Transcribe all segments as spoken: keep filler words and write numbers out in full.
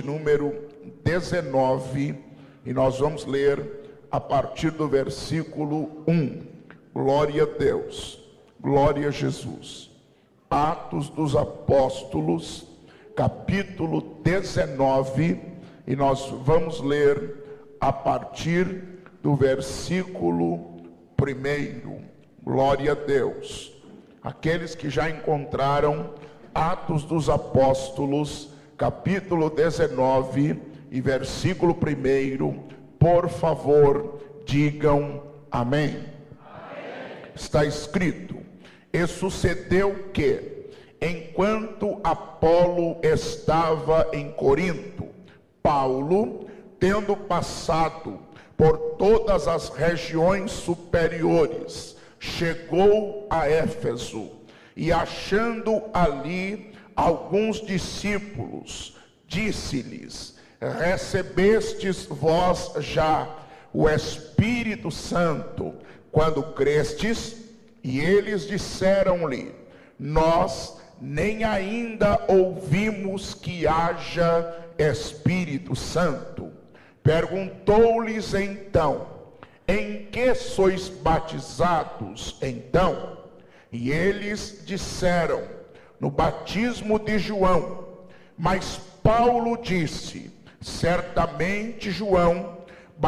número dezenove, e nós vamos ler a partir do versículo um. Glória a Deus, glória a Jesus. Atos dos Apóstolos, capítulo dezenove, e nós vamos ler a partir do versículo primeiro. Glória a Deus. Aqueles que já encontraram Atos dos Apóstolos, capítulo dezenove e versículo primeiro, por favor, digam amém. Amém. Está escrito: e sucedeu que, enquanto Apolo estava em Corinto, Paulo, tendo passado por todas as regiões superiores, chegou a Éfeso, e achando ali alguns discípulos, disse-lhes: recebestes vós já o Espírito Santo quando crestes? E eles disseram-lhe: nós nem ainda ouvimos que haja Espírito Santo. Perguntou-lhes então: em que sois batizados então? E eles disseram: no batismo de João. Mas Paulo disse: certamente João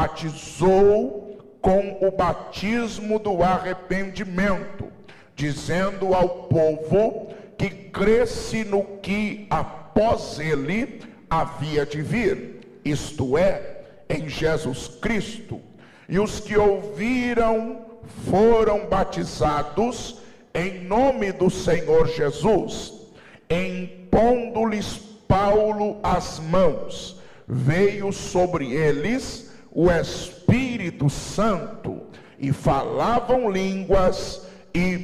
batizou com o batismo do arrependimento, dizendo ao povo que cresce no que após ele havia de vir, isto é, em Jesus Cristo. E os que ouviram foram batizados em nome do Senhor Jesus. Impondo-lhes Paulo as mãos, veio sobre eles o Espírito Santo, e falavam línguas e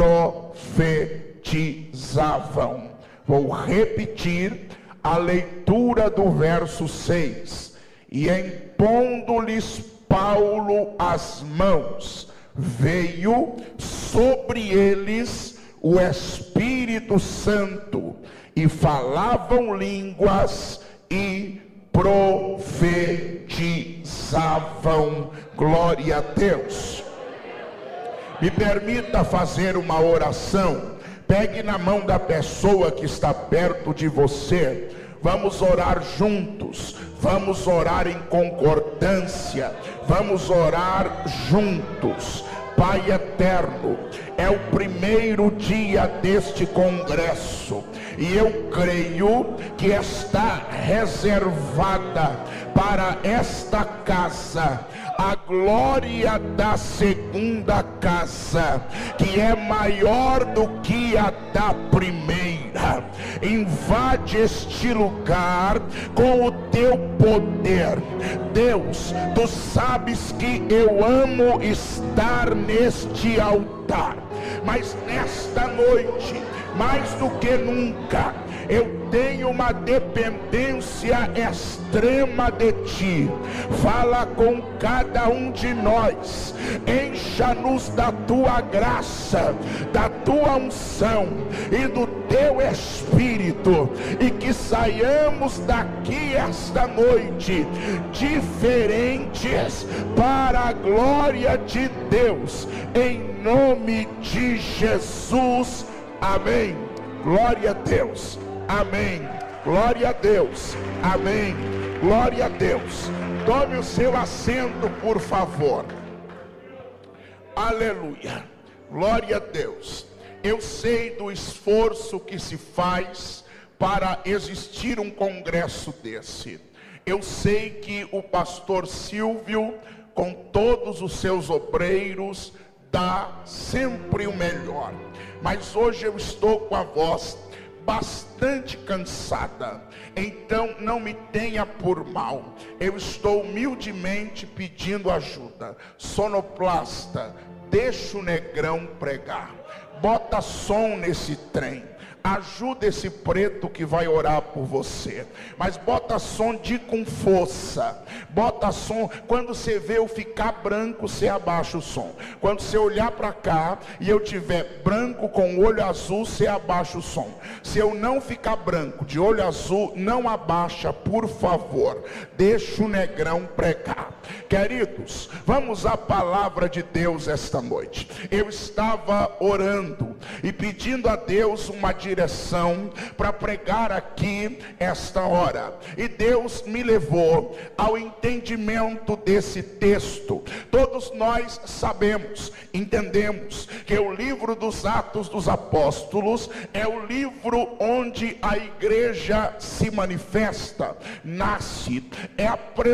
profetizavam. Vou repetir a leitura do verso seis. E impondo-lhes Paulo as mãos, veio sobre eles o Espírito Santo, e falavam línguas e profetizavam. Glória a Deus. Me permita fazer uma oração. Pegue na mão da pessoa que está perto de você. Vamos orar juntos, vamos orar em concordância, vamos orar juntos. Pai eterno, é o primeiro dia deste congresso, e eu creio que está reservada para esta casa a glória da segunda casa, que é maior do que a da primeira. Invade este lugar com o teu poder. Deus, tu sabes que eu amo estar neste altar, mas nesta noite, mais do que nunca, eu tenho uma dependência extrema de ti. Fala com cada um de nós, encha-nos da tua graça, da tua unção e do teu Espírito, e que saiamos daqui esta noite diferentes para a glória de Deus, em nome de Jesus. Amém. Glória a Deus. Amém. Glória a Deus. Amém. Glória a Deus. Tome o seu assento, por favor. Aleluia. Glória a Deus. Eu sei do esforço que se faz para existir um congresso desse. Eu sei que o pastor Silvio, com todos os seus obreiros, dá sempre o melhor. Mas hoje eu estou com a voz bastante cansada, então não me tenha por mal. Eu estou humildemente pedindo ajuda. Sonoplasta, deixa o negrão pregar. Bota som nesse trem. Ajuda esse preto que vai orar por você. Mas bota som de com força. Bota som. Quando você vê eu ficar branco, você abaixa o som. Quando você olhar para cá e eu tiver branco com olho azul, você abaixa o som. Se eu não ficar branco de olho azul, não abaixa, por favor. Deixa o negrão pregar. Queridos, vamos à palavra de Deus esta noite. Eu estava orando e pedindo a Deus uma direção para pregar aqui esta hora. E Deus me levou ao entendimento desse texto. Todos nós sabemos, entendemos que o livro dos Atos dos Apóstolos é o livro onde a igreja se manifesta, nasce, é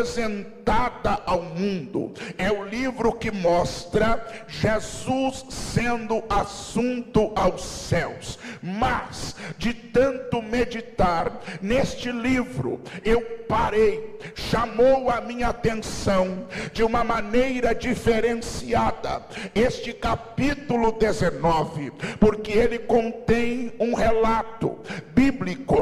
apresentada ao mundo. É o livro que mostra Jesus sendo assunto aos céus. Mas de tanto meditar neste livro, eu parei, chamou a minha atenção de uma maneira diferenciada este capítulo dezenove, porque ele contém um relato bíblico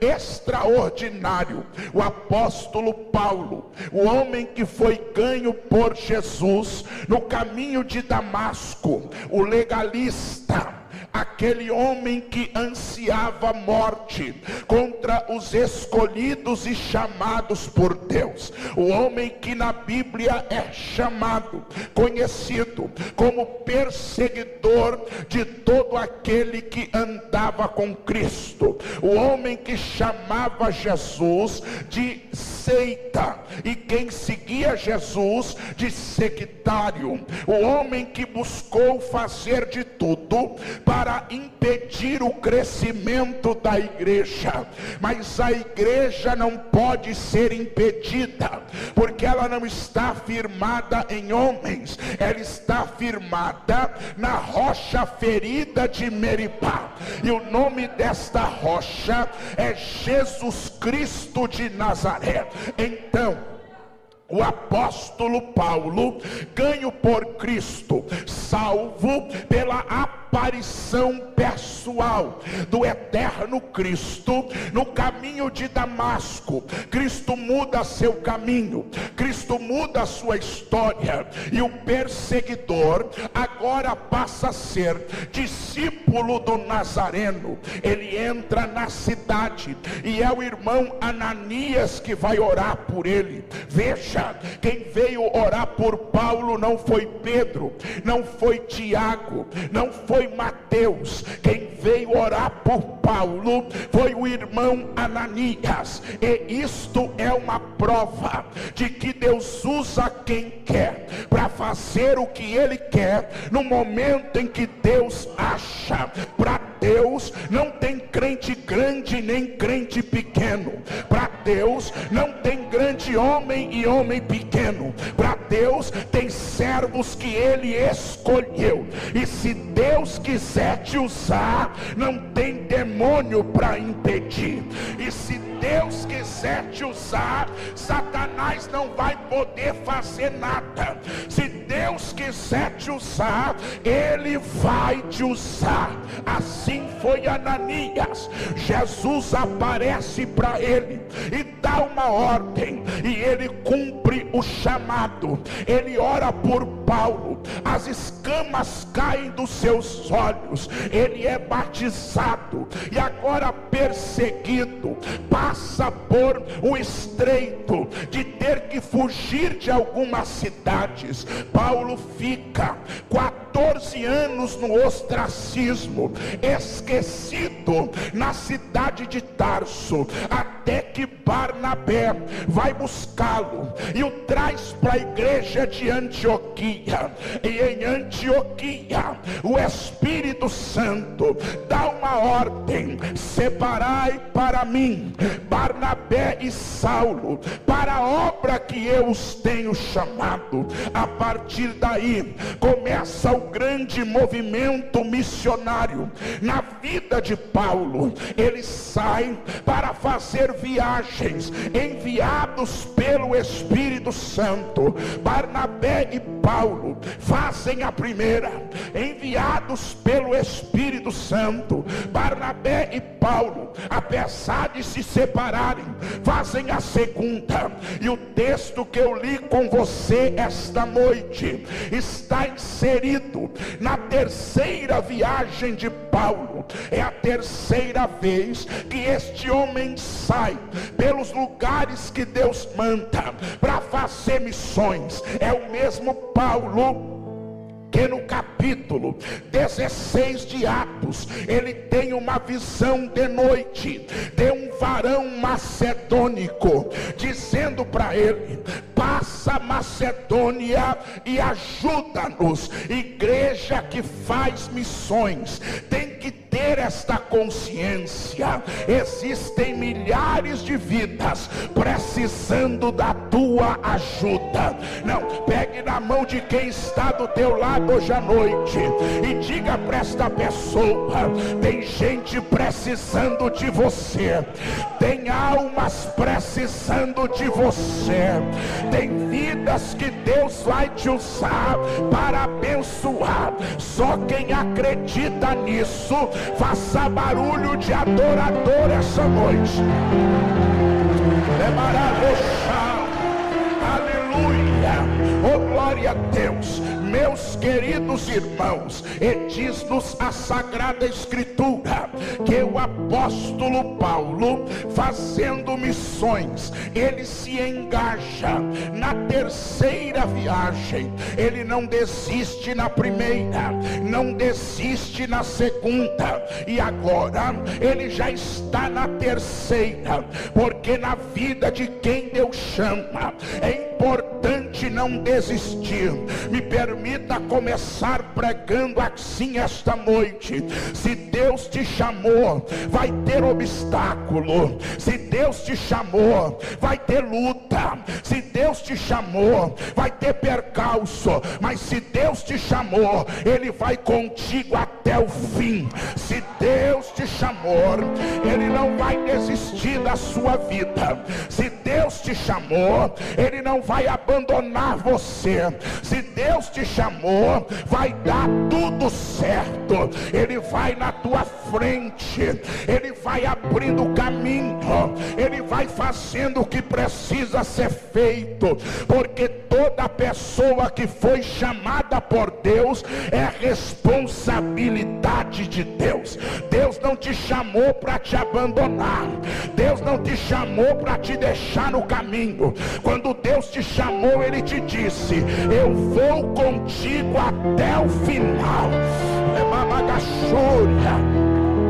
extraordinário. O apóstolo Paulo, o homem que foi ganho por Jesus no caminho de Damasco, o legalista, aquele homem que ansiava morte contra os escolhidos e chamados por Deus, o homem que na Bíblia é chamado, conhecido como perseguidor de todo aquele que andava com Cristo, o homem que chamava Jesus de seita e quem seguia Jesus de sectário, o homem que buscou fazer de tudo para impedir o crescimento da igreja. Mas a igreja não pode ser impedida, porque ela não está firmada em homens, ela está firmada na rocha ferida de Meribá, e o nome desta rocha é Jesus Cristo de Nazaré. Então o apóstolo Paulo, ganho por Cristo, salvo pela aparição pessoal do eterno Cristo no caminho de Damasco, Cristo muda seu caminho, Cristo muda a sua história, e o perseguidor agora passa a ser discípulo do Nazareno. Ele entra na cidade e é o irmão Ananias que vai orar por ele. Veja, quem veio orar por Paulo não foi Pedro, não foi Tiago, não foi Mateus. Quem veio orar por Paulo foi o irmão Ananias. E isto é uma prova de que Deus usa quem quer para fazer o que ele quer no momento em que Deus acha. Para Deus não tem crente grande nem crente pequeno. Para Deus não tem grande homem e homem pequeno. Para Deus tem servos que ele escolheu. E se Deus quiser te usar, não tem demônio para impedir. E se Deus quiser te usar, Satanás não vai poder fazer nada. Se Deus quiser te usar, ele vai te usar. Assim foi Ananias. Jesus aparece para ele e dá uma ordem, e ele cumpre o chamado. Ele ora por Paulo, as escamas caem dos seus olhos, ele é batizado e agora perseguido, passa por o estreito de ter que fugir de algumas cidades. Paulo fica quatorze anos no ostracismo, esquecido na cidade de Tarso, até que Barnabé vai buscá-lo e o traz para a igreja de Antioquia. E em Antioquia o Espírito Santo dá uma ordem: separai para mim Barnabé e Saulo para a obra que eu os tenho chamado. A partir daí começa o grande movimento missionário na vida vida de Paulo, ele sai para fazer viagens, enviados pelo Espírito Santo. Barnabé e Paulo fazem a primeira, enviados pelo Espírito Santo. Barnabé e Paulo, apesar de se separarem, fazem a segunda. E o texto que eu li com você esta noite está inserido na terceira viagem de Paulo. É a terceira vez que este homem sai pelos lugares que Deus manda para fazer missões. É o mesmo Paulo que no capítulo dezesseis de Atos, ele tem uma visão de noite de um varão macedônico, dizendo para ele: passa a Macedônia e ajuda-nos. Igreja que faz missões tem que ter esta consciência. Existem milhares de vidas precisando da tua ajuda. Não, pegue na mão de quem está do teu lado hoje à noite e diga para esta pessoa: tem gente precisando de você, tem almas precisando de você, tem vidas que Deus vai te usar para abençoar. Só quem acredita nisso, faça barulho de adorador essa noite. É maravilhoso. Aleluia. Oh, glória a Deus. Meus queridos irmãos, e diz-nos a Sagrada Escritura que o apóstolo Paulo, fazendo missões, ele se engaja na terceira viagem. Ele não desiste na primeira, não desiste na segunda, e agora ele já está na terceira, porque na vida de quem Deus chama é importante não desistir. Me permita começar pregando assim esta noite. Se Deus te chamou, vai ter obstáculo. Se Deus te chamou, vai ter luta. Se Deus te chamou, vai ter percalço. Mas se Deus te chamou, Ele vai contigo até o fim. Se Deus te chamou, Ele não vai desistir da sua vida. Se Deus te chamou, Ele não vai abandonar você. Se Deus te chamou, vai dar tudo certo. Ele vai na tua frente, Ele vai abrindo o caminho, Ele vai fazendo o que precisa ser feito, porque toda pessoa que foi chamada por Deus é responsabilidade de Deus. Deus não te chamou para te abandonar, Deus não te chamou para te deixar no caminho. Quando Deus te chamou, Ele te disse: eu vou contigo até o final. É mamagachúria.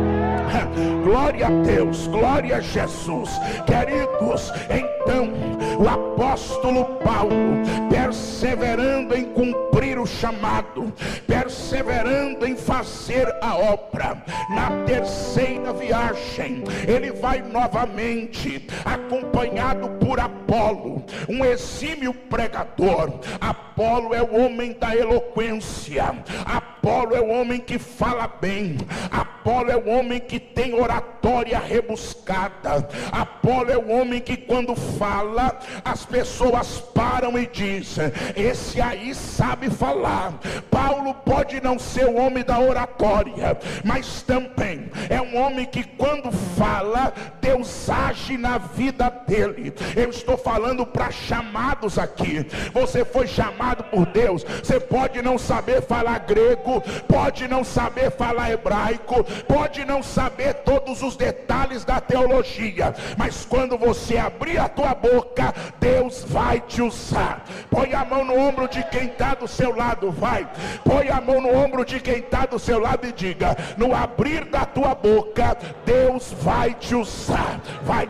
Glória a Deus, glória a Jesus. Queridos, então o apóstolo Paulo, perseverando em cumprir o chamado, perseverando em fazer a obra, na terceira viagem ele vai novamente, acompanhado por Apolo, um exímio pregador. Apolo é o homem da eloquência, Apolo é o homem que fala bem, Apolo é o homem que tem oratória rebuscada, Apolo é o homem que quando fala, as pessoas param e dizem: esse aí sabe falar. Paulo pode não ser o homem da oratória, mas também é um homem que quando fala, Deus age na vida dele. Eu estou falando para chamados aqui. Você foi chamado por Deus. Você pode não saber falar grego, pode não saber falar hebraico, pode não saber todos os detalhes da teologia, mas quando você abrir a tua boca, Deus vai te usar. Põe a mão no ombro de quem está do seu lado, vai. Põe a mão no ombro de quem está do seu lado e diga: no abrir da tua boca, Deus vai te usar. Vai.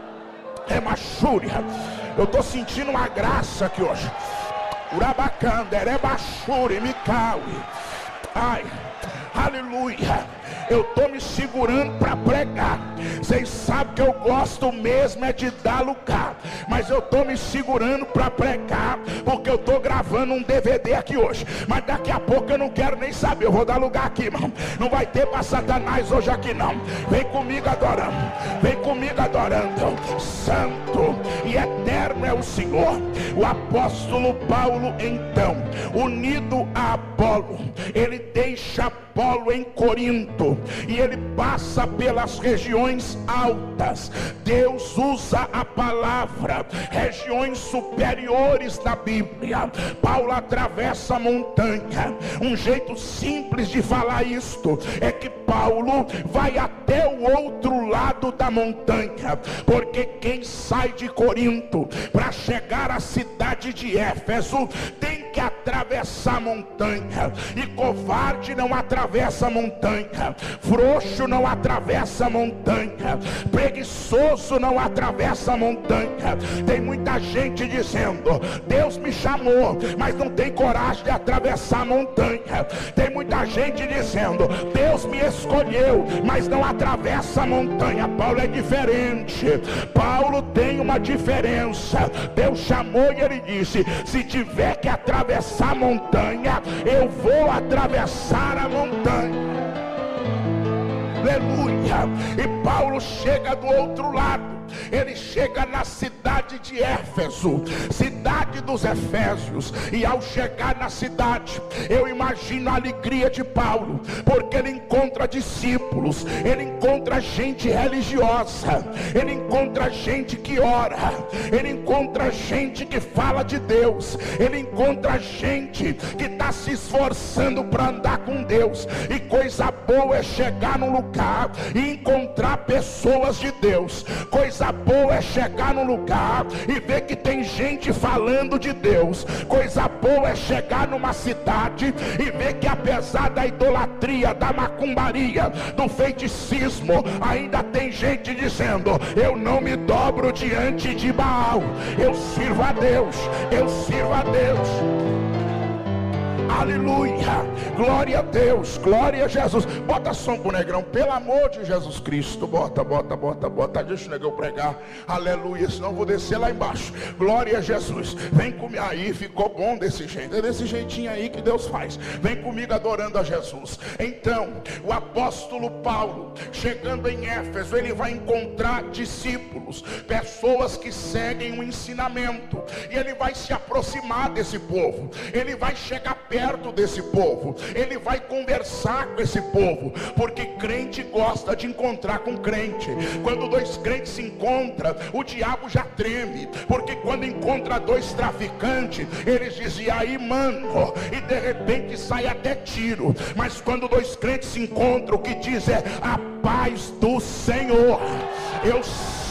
É machúria. Eu estou sentindo uma graça aqui hoje. Urabacanda, erebachuri, micaui. Ai, Aleluia. Eu estou me segurando para pregar. Vocês sabem que eu gosto mesmo é de dar lugar, mas eu estou me segurando para pregar, porque eu estou gravando um D V D aqui hoje. Mas daqui a pouco eu não quero nem saber. Eu vou dar lugar aqui, irmão. Não vai ter para Satanás hoje aqui não. Vem comigo adorando. Vem comigo adorando. Santo e eterno é o Senhor. O apóstolo Paulo, então, unido a Apolo, ele deixa Apolo em Corinto e ele passa pelas regiões altas. Deus usa a palavra regiões superiores da Bíblia. Paulo atravessa a montanha. Um jeito simples de falar isto é que Paulo vai até o outro lado da montanha, porque quem sai de Corinto para chegar à cidade de Éfeso tem que atravessar a montanha, e covarde não atravessa a montanha, frouxo não atravessa a montanha, preguiçoso não atravessa a montanha. Tem muita gente dizendo: Deus me chamou, mas não tem coragem de atravessar a montanha. Tem muita gente dizendo: Deus me escolheu, mas não atravessa a montanha. Paulo é diferente. Paulo tem uma diferença. Deus chamou e ele disse: se tiver que atravessar a montanha, eu vou atravessar a montanha. Aleluia. E Paulo chega do outro lado. Ele chega na cidade de Éfeso, cidade dos Efésios. E ao chegar na cidade, eu imagino a alegria de Paulo, porque ele encontra discípulos, ele encontra gente religiosa, ele encontra gente que ora, ele encontra gente que fala de Deus, ele encontra gente que está se esforçando para andar com Deus. E coisa boa é chegar num lugar e encontrar pessoas de Deus. Coisa Coisa boa é chegar num lugar e ver que tem gente falando de Deus. Coisa boa é chegar numa cidade e ver que, apesar da idolatria, da macumbaria, do feiticismo, ainda tem gente dizendo: eu não me dobro diante de Baal, eu sirvo a Deus, eu sirvo a Deus. Aleluia, glória a Deus, glória a Jesus. Bota som pro negrão, pelo amor de Jesus Cristo. Bota, bota, bota, bota. Deixa o negrão pregar, aleluia, senão eu vou descer lá embaixo. Glória a Jesus, vem comigo. Aí ficou bom desse jeito, é desse jeitinho aí que Deus faz. Vem comigo adorando a Jesus. Então, o apóstolo Paulo, chegando em Éfeso, ele vai encontrar discípulos, pessoas que seguem o ensinamento, e ele vai se aproximar desse povo, ele vai chegar perto perto desse povo, ele vai conversar com esse povo, porque crente gosta de encontrar com crente. Quando dois crentes se encontram, o diabo já treme, porque quando encontra dois traficantes, eles dizem: e aí, mano, e de repente sai até tiro. Mas quando dois crentes se encontram, o que diz é: a paz do Senhor. Eu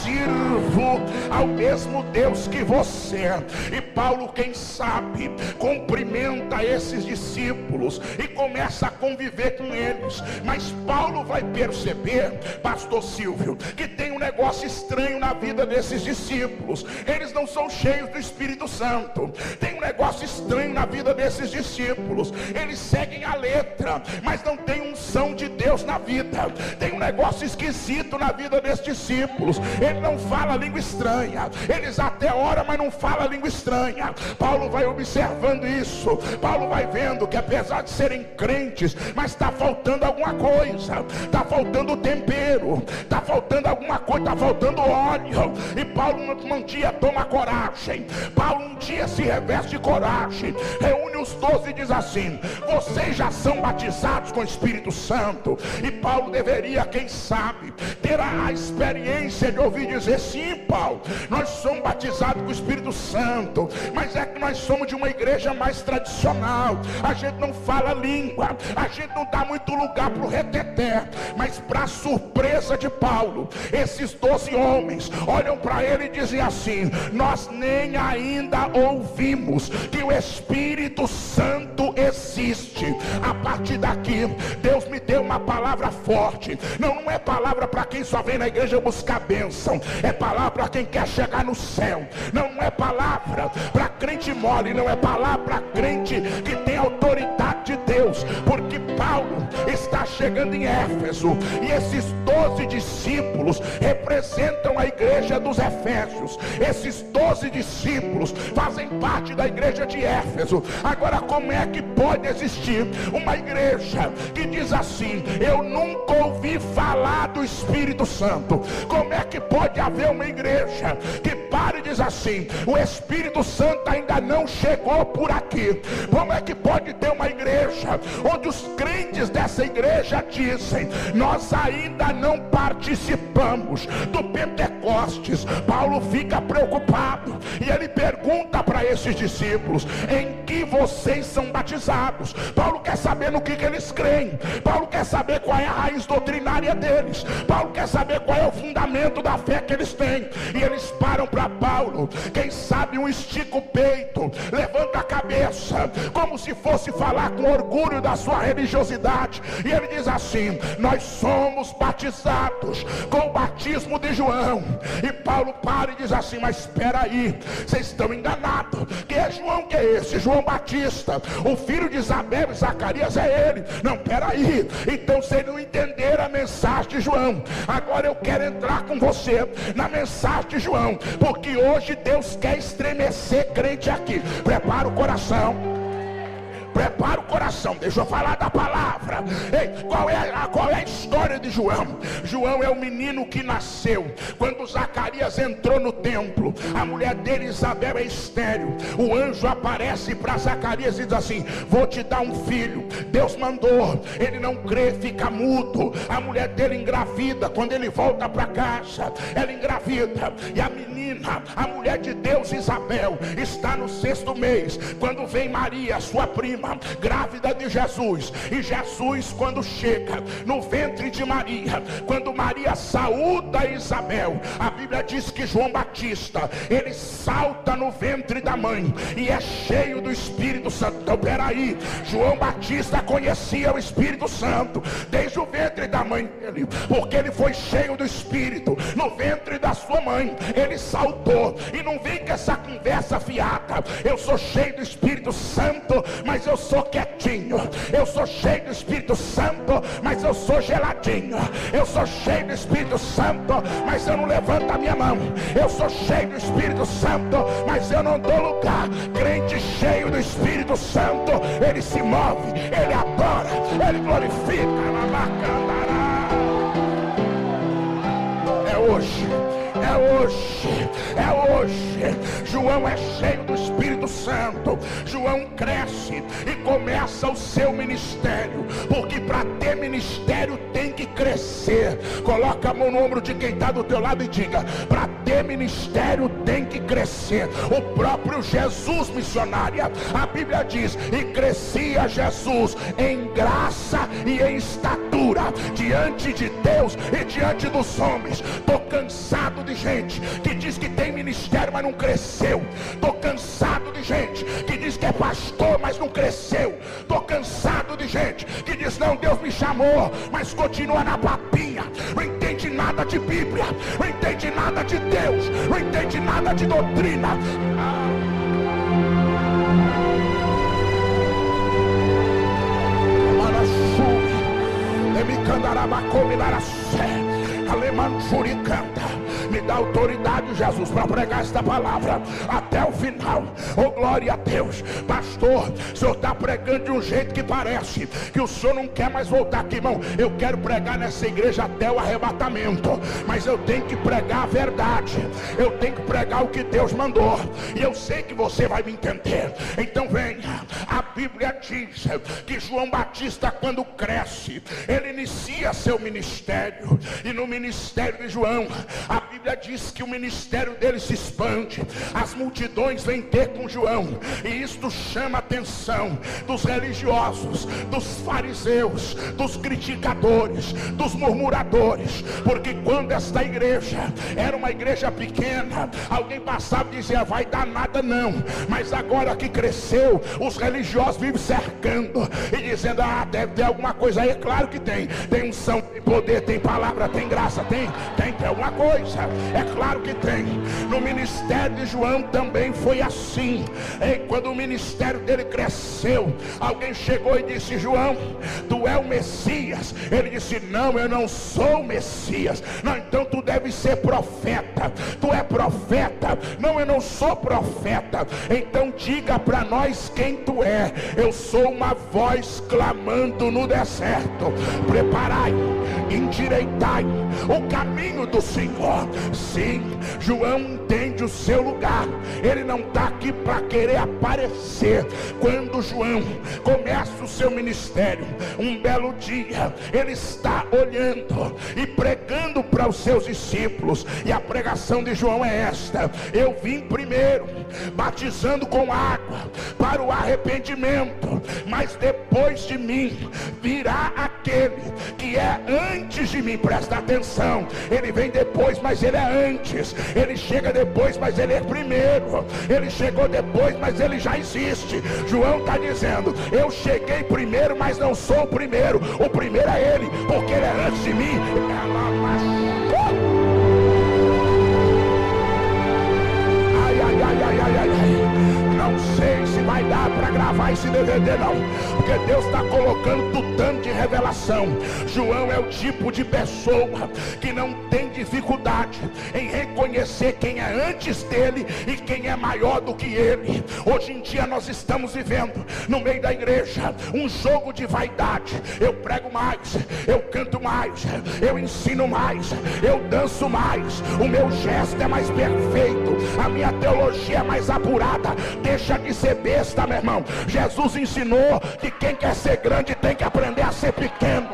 sirvo ao mesmo Deus que você. E Paulo, quem sabe, cumprimenta esses discípulos e começa a conviver com eles. Mas Paulo vai perceber, pastor Silvio, que tem um negócio estranho na vida desses discípulos. Eles não são cheios do Espírito Santo. Tem um negócio estranho na vida desses discípulos. Eles seguem a letra, mas não tem unção de Deus na vida. Tem um negócio esquisito na vida desses discípulos. Ele não fala língua estranha. Eles até oram, mas não fala língua estranha. Paulo vai observando isso. Paulo vai vendo que, apesar de serem crentes, mas está faltando alguma coisa. Está faltando tempero. Está faltando alguma coisa. Está faltando óleo. E Paulo um dia toma coragem. Paulo um dia se reveste de coragem. Reúne os doze e diz assim: vocês já são batizados com o Espírito Santo. E Paulo deveria, quem sabe, ter a experiência de ouvir dizer: sim, Paulo, nós somos batizados com o Espírito Santo, mas é que nós somos de uma igreja mais tradicional. A gente não fala língua, a gente não dá muito lugar para o reteté. Mas, para surpresa de Paulo, esses doze homens olham para ele e dizem assim: nós nem ainda ouvimos que o Espírito Santo existe. A partir daqui, Deus me deu uma palavra forte. Não, não é palavra para quem só vem na igreja buscar bênção. É palavra para quem quer chegar no céu. Não, não é palavra para crente mole. Não é palavra para crente que tem autoridade de Deus. Porque Paulo está chegando em Éfeso, e esses doze discípulos representam a igreja dos Efésios. Esses doze discípulos fazem parte da igreja de Éfeso. Agora, como é que pode existir uma igreja que diz assim: eu nunca ouvi falar do Espírito Santo? Como é que pode haver uma igreja que para e diz assim: o Espírito Santo ainda não chegou por aqui? Como é que pode ter uma igreja onde os crentes dessa igreja dizem: nós ainda não participamos do Pentecostes? Paulo fica preocupado e ele pergunta para esses discípulos: em que vocês são batizados? Paulo quer saber no que, que eles creem. Paulo quer saber qual é a raiz doutrinária deles. Paulo quer saber qual é o fundamento da fé que eles têm. E eles param para Paulo. Quem sabe um estica o peito, levanta a cabeça, como se fosse falar com orgulho da sua religiosidade, e ele diz assim: nós somos batizados com o batismo de João. E Paulo para e diz assim: mas espera aí, vocês estão enganados. Que é João? Que é esse? João Batista, o filho de Isabel e Zacarias, é ele. Não, espera aí. Então vocês não entenderam a mensagem de João. Agora eu quero entrar com você na mensagem de João, porque hoje Deus quer estremecer crente aqui. Prepara o coração. Prepara o coração, deixa eu falar da palavra. Ei, qual é a, qual é a história de João? João é o menino que nasceu quando Zacarias entrou no templo. A mulher dele, Isabel, é estéril. O anjo aparece para Zacarias e diz assim: vou te dar um filho. Deus mandou. Ele não crê, fica mudo. A mulher dele engravida. Quando ele volta para casa, ela engravida. E a menina, a mulher de Deus, Isabel, está no sexto mês. Quando vem Maria, sua prima, grávida de Jesus. E Jesus, quando chega no ventre de Maria, quando Maria saúda Isabel, a Bíblia diz que João Batista, ele salta no ventre da mãe e é cheio do Espírito Santo. Então peraí, João Batista conhecia o Espírito Santo desde o ventre da mãe dele, porque ele foi cheio do Espírito no ventre da sua mãe. Ele saltou. E não vem com essa conversa fiada: eu sou cheio do Espírito Santo, mas eu sou quietinho. Eu sou cheio do Espírito Santo, mas eu sou geladinho. Eu sou cheio do Espírito Santo, mas eu não levanto a minha mão. Eu sou cheio do Espírito Santo, mas eu não dou lugar. Crente cheio do Espírito Santo, ele se move, ele adora, ele glorifica. É hoje. É hoje, é hoje. João é cheio do Espírito Santo. João cresce e começa o seu ministério, porque para ter ministério tem que crescer. Coloca a mão no ombro de quem está do teu lado e diga: para ter ministério tem que crescer. O próprio Jesus, missionária, a Bíblia diz: e crescia Jesus em graça e em estatura diante de Deus e diante dos homens. Estou cansado de gente que diz que tem ministério, mas não cresceu. Estou cansado de gente que diz que é pastor, mas não cresceu. Estou cansado de gente que diz: não, Deus me chamou, mas continua na papinha. Não entende nada de Bíblia, não entende nada de Deus, não entende nada de doutrina. Ah. Me dá autoridade, Jesus, para pregar esta palavra até o final. Oh, glória a Deus. Pastor, o senhor está pregando de um jeito que parece que o senhor não quer mais voltar aqui, irmão. Eu quero pregar nessa igreja até o arrebatamento, mas eu tenho que pregar a verdade. Eu tenho que pregar o que Deus mandou, e eu sei que você vai me entender. Então venha. A Bíblia diz que João Batista, quando cresce, ele inicia seu ministério. E no ministério de João, a Bíblia diz que o ministério ministério dele se expande, as multidões vêm ter com João, e isto chama a atenção dos religiosos, dos fariseus, dos criticadores, dos murmuradores, porque quando esta igreja era uma igreja pequena, alguém passava e dizia: vai dar nada não, mas agora que cresceu, os religiosos vivem cercando e dizendo: ah, deve ter alguma coisa aí. É claro que tem, tem unção, tem poder, tem palavra, tem graça, tem, tem, tem alguma coisa, é claro que tem. No ministério de João também foi assim. E quando o ministério dele cresceu, alguém chegou e disse: João, tu é o Messias? Ele disse: não, eu não sou o Messias. Não, então tu deve ser profeta. Tu é profeta? Não, eu não sou profeta. Então diga para nós quem tu é. Eu sou uma voz clamando no deserto: preparai, endireitai o caminho do Senhor. Sim, João entende o seu lugar. Ele não está aqui para querer aparecer. Quando João começa o seu ministério, um belo dia, ele está olhando e pregando para os seus discípulos, e a pregação de João é esta: eu vim primeiro batizando com água para o arrependimento, mas depois de mim virá aquele que é antes de mim. Presta atenção, ele vem depois, mas ele é antes. Ele chega depois, mas ele é primeiro. Ele chegou depois, mas ele já existe. João está dizendo: eu cheguei primeiro, mas não sou o primeiro. O primeiro é ele, porque ele é antes de mim. Ela machucou. Ai, ai, ai, ai, ai, ai, ai. Não sei se vai dar para gravar esse D V D não, porque Deus está colocando tutano de revelação. João é o tipo de pessoa que não tem dificuldade em reconhecer quem é antes dele e quem é maior do que ele. Hoje em dia nós estamos vivendo no meio da igreja um jogo de vaidade. Eu prego mais, eu canto mais, eu ensino mais, eu danço mais, o meu gesto é mais perfeito, a minha teologia é mais apurada. Deixa de ser besta, meu irmão. Jesus ensinou que quem quer ser grande tem que aprender a ser pequeno.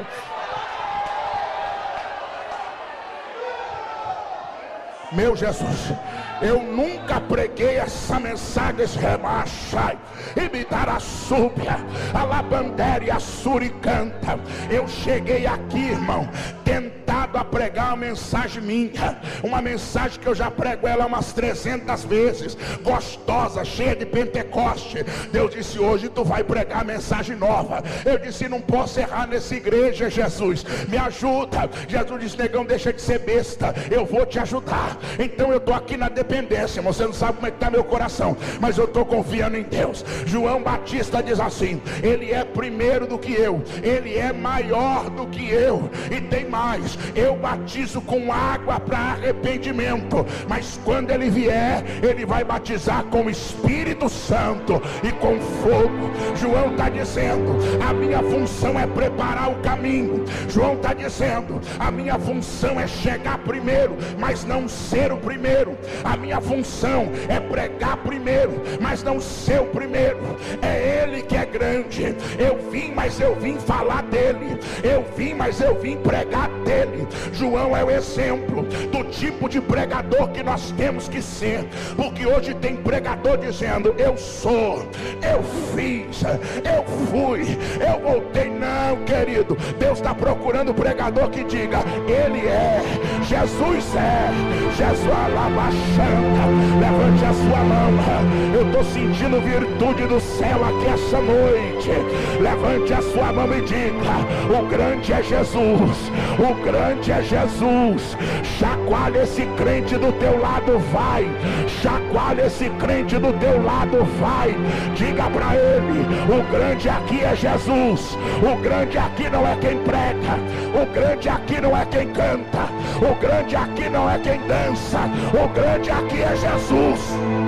Meu Jesus, eu nunca preguei essa mensagem. Remachai e me dará súbia a labandeira e a suricanta. Eu cheguei aqui, irmão, tentado a pregar uma mensagem minha, uma mensagem que eu já prego ela umas trezentas vezes, gostosa, cheia de Pentecoste. Deus disse: hoje tu vai pregar mensagem nova. Eu disse: não posso errar nessa igreja, Jesus, me ajuda. Jesus disse: negão, deixa de ser besta, eu vou te ajudar. Então eu estou aqui na dependência. Você não sabe como é que está meu coração, mas eu estou confiando em Deus. João Batista diz assim: ele é primeiro do que eu, ele é maior do que eu. E tem mais: eu batizo com água para arrependimento, mas quando ele vier, ele vai batizar com o Espírito Santo e com fogo. João está dizendo: a minha função é preparar o caminho. João está dizendo: a minha função é chegar primeiro, mas não ser o primeiro. A minha função é pregar primeiro, mas não ser o primeiro. É ele que é grande. Eu vim, mas eu vim falar dele. Eu vim, mas eu vim pregar dele. João é o exemplo do tipo de pregador que nós temos que ser, porque hoje tem pregador dizendo: eu sou, eu fiz, eu fui, eu voltei. Não, querido, Deus está procurando pregador que diga: ele é, Jesus é, Jesus alabachanta. Levante a sua mão. Eu estou sentindo virtude do céu aqui essa noite. Levante a sua mão e diga: o grande é Jesus, o grande é Jesus. Chacoalha esse crente do teu lado, vai. Chacoalha esse crente do teu lado, vai. Diga para ele: o grande aqui é Jesus. O grande aqui não é quem prega, o grande aqui não é quem canta, o grande aqui não é quem dança, o grande aqui é Jesus.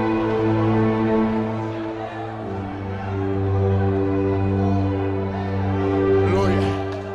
Aleluia.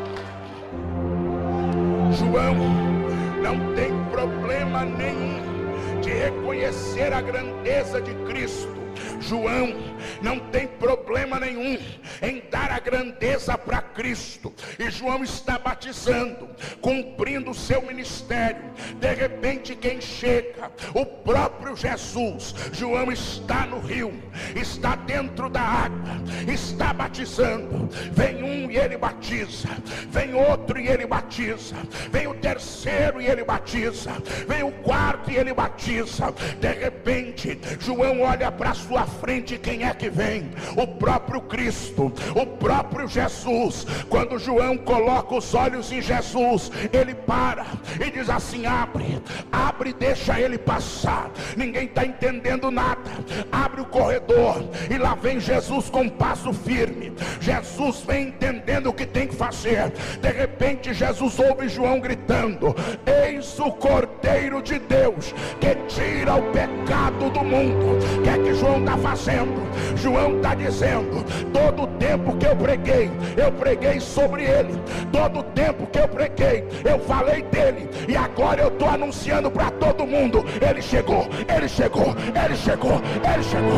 João não tem problema nenhum de reconhecer a grandeza de Cristo. João não tem problema nenhum em dar a grandeza para Cristo. E João está batizando, cumprindo o seu ministério. De repente quem chega? O próprio Jesus. João está no rio, está dentro da água, está batizando. Vem um e ele batiza, vem outro e ele batiza, vem o terceiro e ele batiza, vem o quarto e ele batiza. De repente João olha para sua frente, quem é que vem? O próprio Cristo, o próprio Jesus. Quando João coloca os olhos em Jesus, ele para e diz assim: abre, abre e deixa ele passar. Ninguém está entendendo nada. Abre o corredor e lá vem Jesus com passo firme. Jesus vem entendendo o que tem que fazer. De repente Jesus ouve João gritando: eis o Cordeiro de Deus que tira o pecado do mundo. O que é que João está fazendo? João está dizendo: todo o tempo que eu preguei, eu preguei sobre ele. Todo o tempo que eu preguei, eu falei dele. E agora eu estou anunciando para todo mundo: ele chegou, ele chegou, ele chegou, ele chegou.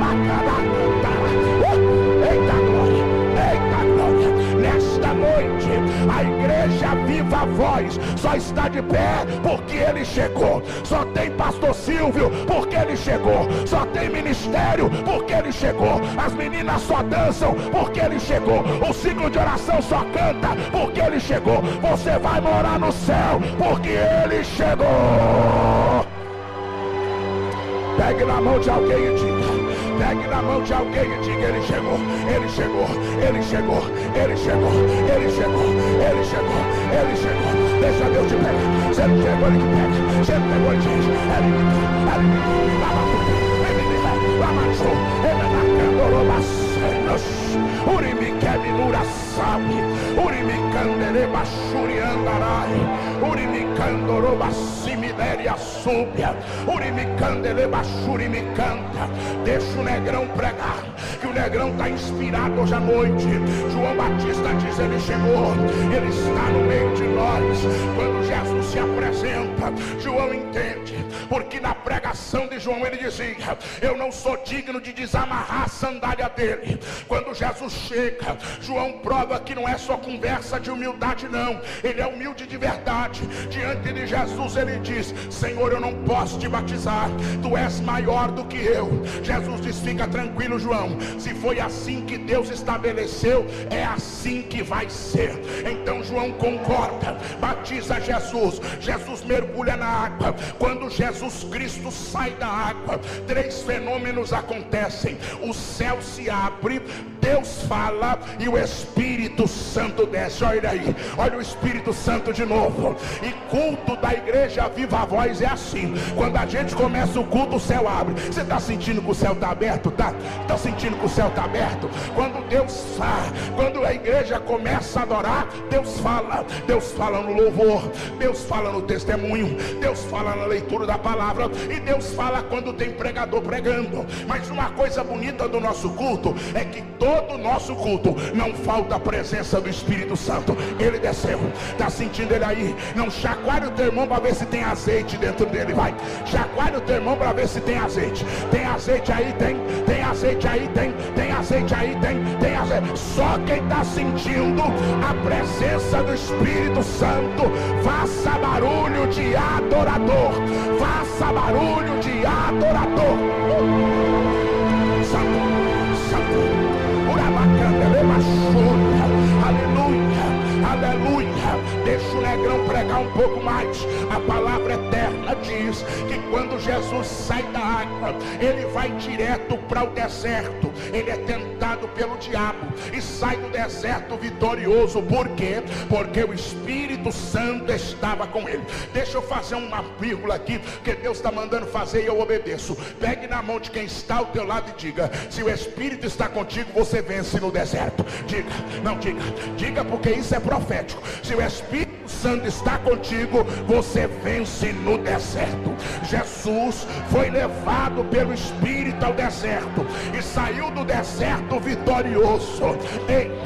Eita glória, eita glória. Nesta noite a igreja Viva Voz só está de pé porque ele chegou. Só tem pastor Silvio porque ele chegou. Só tem ministério porque ele chegou. As meninas só dançam porque ele chegou. O ciclo de oração só canta porque ele chegou. Você vai morar no céu porque ele chegou. Pegue na mão de alguém e diga: pegue na mão de alguém e diga: ele chegou, ele chegou, ele chegou, ele chegou, ele chegou, ele chegou, ele chegou. Deixa Deus te pegar. Se ele chegou, ele te pega. Se ele pegou, ele te diz: ele me deu, ele me deu, lava tudo, ele me deu, lava tudo, ele me deu, lava tudo. Urimi keminura sabe, urimi candereba shuriandarai, urimi candoroba simideria súbia, urimi candeleba shurimi canta. Deixa o negrão pregar, que o negrão está inspirado hoje à noite. João Batista diz: ele chegou, ele está no meio de nós. Quando Jesus se apresenta, João entende, porque na pregação de João ele dizia: eu não sou digno de desamarrar a sandália dele. Quando Jesus chega, João prova que não é só conversa de humildade, não. Ele é humilde de verdade. Diante de Jesus ele diz: Senhor, eu não posso te batizar, tu és maior do que eu. Jesus diz: fica tranquilo, João, se foi assim que Deus estabeleceu, é assim que vai ser. Então João concorda, batiza Jesus. Jesus mergulha na água. Quando Jesus Cristo sai da água, três fenômenos acontecem: o céu se abre, Deus fala e o Espírito Santo desce. Olha aí, olha o Espírito Santo de novo. E culto da igreja Viva Voz é assim: quando a gente começa o culto, o céu abre. Você está sentindo que o céu está aberto? Tá? Está sentindo que o céu está aberto? Quando Deus fala, quando a igreja começa a adorar, Deus fala. Deus fala no louvor, Deus fala no testemunho, Deus fala na leitura da palavra, e Deus fala quando tem pregador pregando. Mas uma coisa bonita do nosso culto é que todo o nosso culto não falta a presença do Espírito Santo. Ele desceu. Está sentindo ele aí? Não chacoalhe o teu irmão para ver se tem azeite dentro dele. Vai, chacoalhe o teu irmão para ver se tem azeite. Tem azeite aí? Tem. Tem azeite aí? Tem. Tem azeite aí? Tem. Tem azeite. Só quem está sentindo a presença do Espírito Santo, faça barulho de adorador. Faça barulho de adorador. Santo, Santo, aleluia, aleluia. Deixa o negrão pregar um pouco mais. A palavra eterna diz que quando Jesus sai da água, ele vai direto para o deserto. Ele é tentado pelo diabo e sai do deserto vitorioso. Por quê? Porque o Espírito Santo estava com ele. Deixa eu fazer uma vírgula aqui, que Deus está mandando fazer e eu obedeço. Pegue na mão de quem está ao teu lado e diga: se o Espírito está contigo, você vence no deserto. Diga, não diga, diga, porque isso é profético. Se o Espírito Santo está contigo, você vence no deserto. Jesus foi levado pelo Espírito ao deserto e saiu do deserto vitorioso. Eita,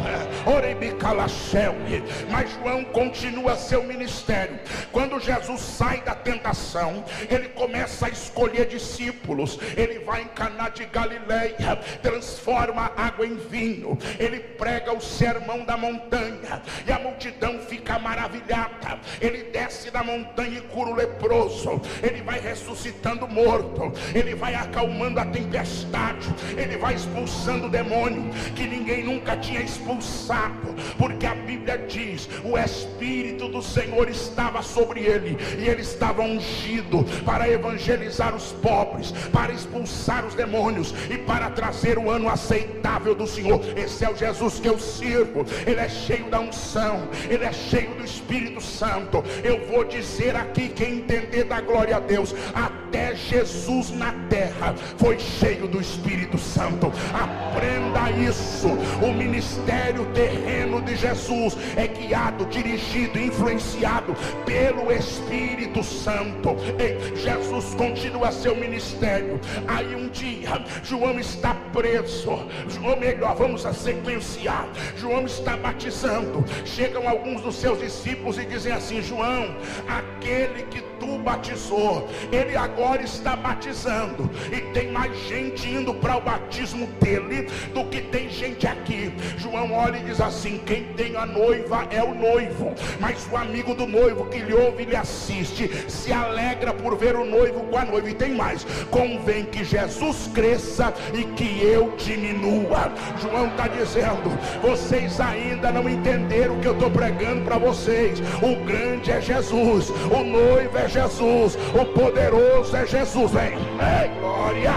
Mas João continua seu ministério. Quando Jesus sai da tentação, ele começa a escolher discípulos. Ele vai em Caná de Galileia, transforma água em vinho, ele prega o sermão da montanha e a multidão fica maravilhada. Ele desce da montanha e cura o leproso, ele vai ressuscitando morto, ele vai acalmando a tempestade, ele vai expulsando o demônio que ninguém nunca tinha expulsado, porque a Bíblia diz: o Espírito do Senhor estava sobre ele, e ele estava ungido para evangelizar os pobres, para expulsar os demônios e para trazer o ano aceitável do Senhor. Esse é o Jesus que eu sirvo. Ele é cheio da unção, ele é cheio do Espírito Santo. Eu vou dizer aqui, quem entender da glória a Deus, até Jesus na terra foi cheio do Espírito Santo. Aprenda isso. O ministério terreno de Jesus é guiado, dirigido, influenciado pelo Espírito Santo. Ei, Jesus continua seu ministério. Aí um dia João está preso, ou melhor, vamos a sequenciar. João está batizando. Chegam alguns dos seus discípulos e dizem assim: João, aquele que tu batizou, ele agora está batizando, e tem mais gente indo para o batismo dele do que tem gente aqui. João olha e diz assim: quem tem a noiva é o noivo, mas o amigo do noivo que lhe ouve e lhe assiste se alegra por ver o noivo com a noiva. E tem mais: convém que Jesus cresça e que eu diminua. João está dizendo: vocês ainda não entenderam o que eu estou pregando para vocês. O grande é Jesus, o noivo é Jesus, o poderoso é Jesus. Vem, ei, glória.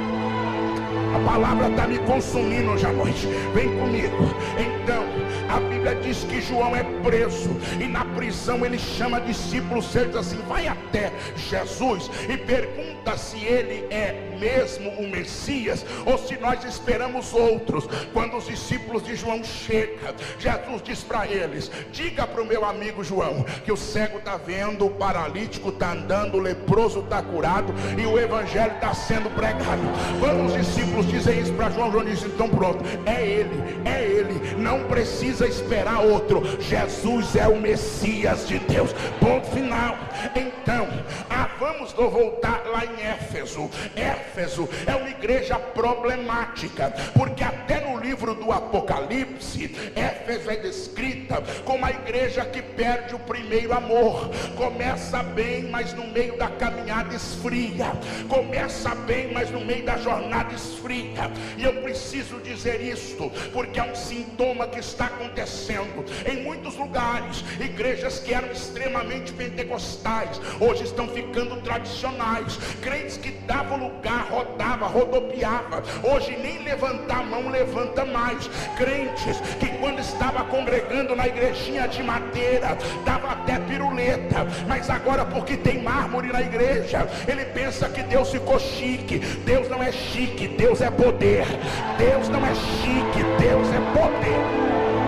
A palavra está me consumindo hoje à noite. Vem comigo. Então, a Bíblia diz que João é preso, e na prisão ele chama discípulos, ele diz assim: vai até Jesus e pergunta se ele é mesmo o Messias ou se nós esperamos outros. Quando os discípulos de João chegam, Jesus diz para eles: diga para o meu amigo João que o cego está vendo, o paralítico está andando, o leproso está curado e o evangelho está sendo pregado. Quando os discípulos dizem isso para João, João diz: então pronto, é ele, é ele, não precisa esperar outro. Jesus é o Messias de Deus, ponto final. Então, ah, vamos voltar lá em Éfeso. Éfeso é uma igreja problemática, porque até no livro do Apocalipse, Éfeso é descrita como a igreja que perde o primeiro amor. Começa bem, mas no meio da caminhada esfria. Começa bem, mas no meio da jornada esfria. E eu preciso dizer isto, porque é um sintoma que está acontecendo em muitos lugares. Igrejas que eram extremamente pentecostais hoje estão ficando tradicionais. Crentes que davam lugar, rodava, rodopiava, hoje nem levantar a mão levanta mais. Crentes que quando estava congregando na igrejinha de madeira dava até piruleta, mas agora porque tem mármore na igreja, ele pensa que Deus ficou chique. Deus não é chique, Deus é poder. Deus não é chique, Deus é poder.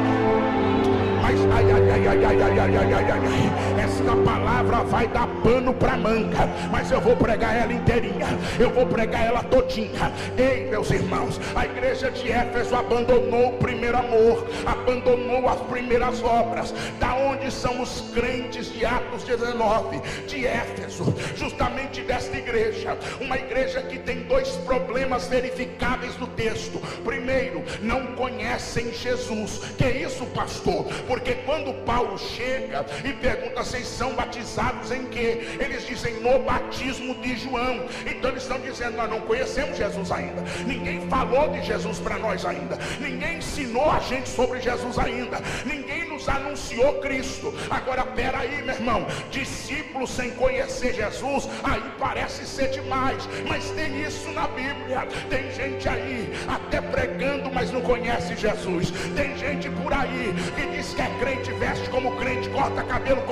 Mas ai, ai, ai, ai, ai, ai, ai, ai, ai, ai, esta palavra vai dar pano para manga, mas eu vou pregar ela inteirinha, eu vou pregar ela todinha. Ei, meus irmãos, a igreja de Éfeso abandonou o primeiro amor, abandonou as primeiras obras. Da onde são os crentes de Atos dezenove? De Éfeso, justamente desta igreja, uma igreja que tem dois problemas verificáveis do texto. Primeiro, não conhecem Jesus. Que é isso, pastor? Porque quando Paulo chega e pergunta: vocês são batizados em quê? Eles dizem: no batismo de João. Então eles estão dizendo: nós não conhecemos Jesus ainda, ninguém falou de Jesus para nós ainda, ninguém ensinou a gente sobre Jesus ainda, ninguém nos anunciou Cristo. Agora peraí, meu irmão, discípulos sem conhecer Jesus, aí parece ser demais, mas tem isso na Bíblia. Tem gente aí até pregando, mas não conhece Jesus. Tem gente por aí que diz que é crente, veste como crente, corta cabelo como crente,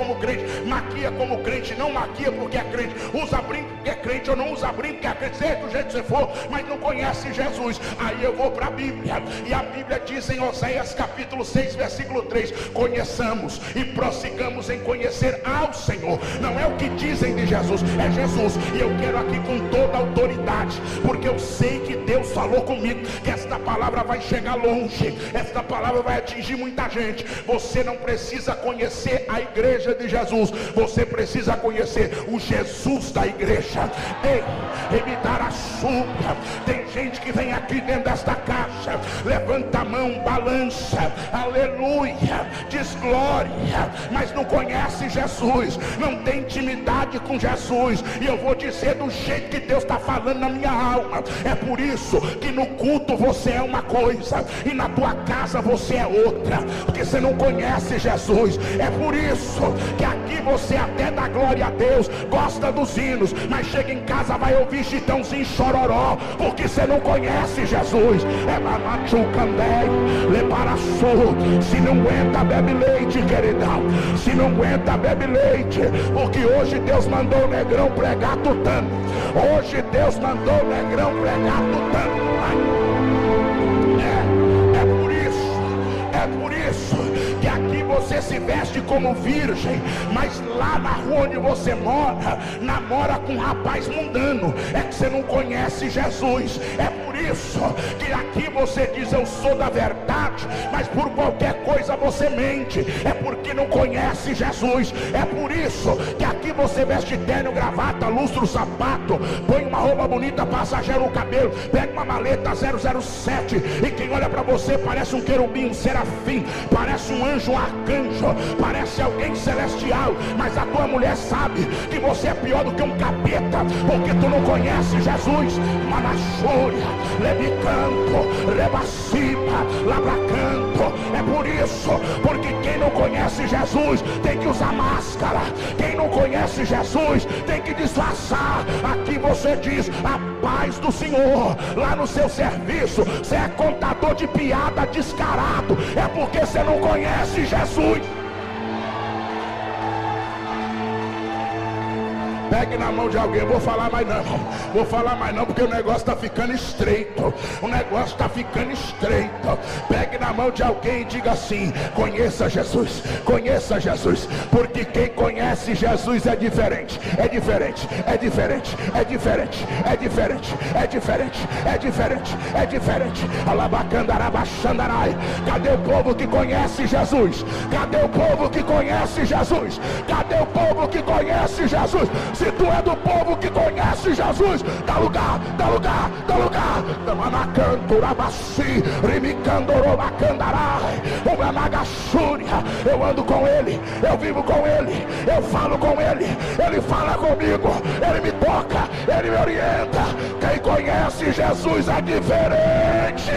maquia como crente, não maquia porque é crente, usa brinco porque é crente, ou não usa brinco porque é crente, seja do jeito que você for, mas não conhece Jesus. Aí eu vou para a Bíblia, e a Bíblia diz em Oséias capítulo seis, versículo três: conheçamos e prossigamos em conhecer ao Senhor. Não é o que dizem de Jesus, é Jesus. E eu quero aqui com toda a autoridade, porque eu sei que Deus falou comigo, que esta palavra vai chegar longe, esta palavra vai atingir muita gente. Você não precisa conhecer a igreja de Jesus, você precisa conhecer o Jesus da igreja. Ei, ele dará súbia. Tem gente que vem aqui dentro desta caixa, levanta a mão, balança, aleluia, diz glória, mas não conhece Jesus, não tem intimidade com Jesus. E eu vou dizer do jeito que Deus está falando na minha alma. É por isso que no culto você é uma coisa e na tua casa você é outra, porque você não conhece Jesus. É por isso que aqui você até dá glória a Deus, gosta dos hinos, mas chega em casa vai ouvir Chitãozinho Chororó, porque você não conhece Jesus. É mamachucandé, leparaçu. Se não aguenta, bebe leite, queridão. Se não aguenta, bebe leite, porque hoje Deus mandou o negrão pregar tutano. Hoje Deus mandou o negrão pregar tutano. É, é por isso, é por isso que aqui você se veste como virgem, mas lá na rua onde você mora, namora com um rapaz mundano. É que você não conhece Jesus. É por isso que aqui você diz eu sou da verdade, mas por qualquer coisa você mente. É porque não conhece Jesus. É por isso que aqui você veste terno, gravata, lustra o sapato, põe uma roupa bonita, passageiro no cabelo, pega uma maleta zero zero sete, e quem olha para você parece um querubim, um serafim, parece um anjo, um arcanjo, parece alguém celestial, mas a tua mulher sabe que você é pior do que um capeta, porque tu não conhece Jesus. Manachúria, lebicanto, rebaciba, labracanto. É por isso, porque quem não conhece Jesus tem que usar máscara, quem não conhece Jesus tem que disfarçar. Aqui você diz a paz do Senhor, lá no seu serviço você é contador de piada descarado, é porque você não conhece Jesus. Pegue na mão de alguém, eu vou falar mais não, vou falar mais não, porque o negócio está ficando estreito, o negócio está ficando estreito. Pegue na mão de alguém e diga assim: conheça Jesus, conheça Jesus, porque quem conhece Jesus é diferente, é diferente, é diferente, é diferente, é diferente, é diferente, é diferente, é diferente. Alabacandarabachandarai. Cadê o povo que conhece Jesus? Cadê o povo que conhece Jesus? Cadê o povo que conhece Jesus? Se tu é do povo que conhece Jesus, dá lugar, dá lugar, dá lugar. Eu ando com Ele, eu vivo com Ele, eu falo com Ele, Ele fala comigo, Ele me toca, Ele me orienta. Quem conhece Jesus é diferente.